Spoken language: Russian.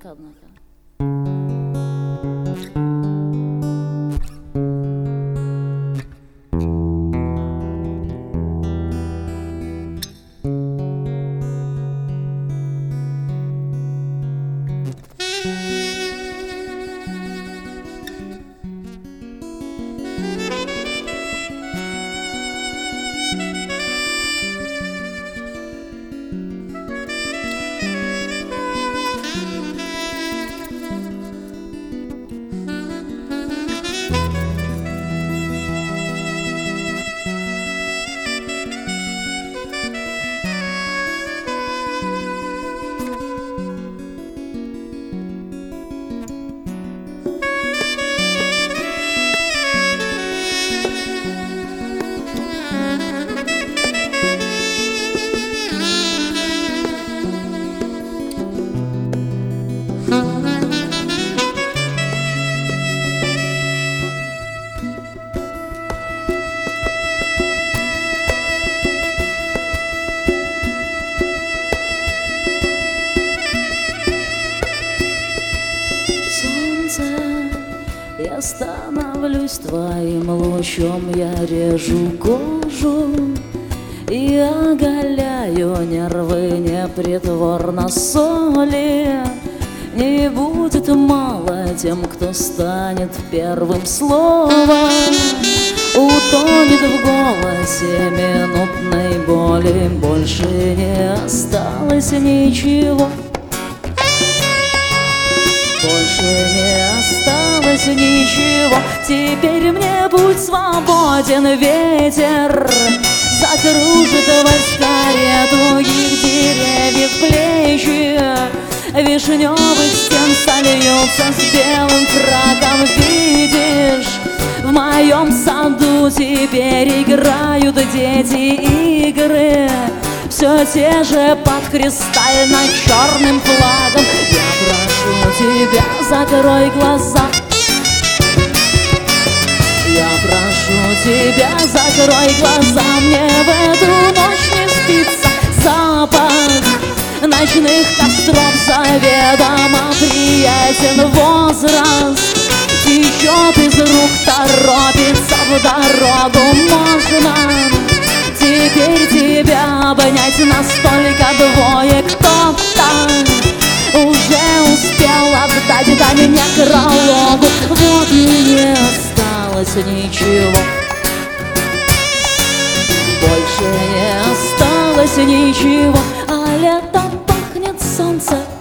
однако. Я становлюсь твоим лучом, я режу кожу и оголяю нервы непритворно соли. Не будет мало тем, кто станет первым словом, утонет в голосе минутной боли. Больше не осталось ничего, больше не осталось ничего. Теперь мне будь свободен ветер, закружит вальс карету их деревьев плечи. Вишневых стен сольются с белым фраком. Видишь, в моем саду теперь играют дети игры, все те же под кристально-черным флагом. Я прошу тебя, закрой глаза. Я прошу тебя, закрой глаза. Мне в эту ночь не спится. Запах ночных костров заведомо приятен. Возраст течет из рук, торопится в дорогу. Можно теперь тебя обнять, настолько двое. Кто-то уже успел отдать дань некрологу. Вот и не осталось ничего, больше не осталось ничего. А летом пахнет солнце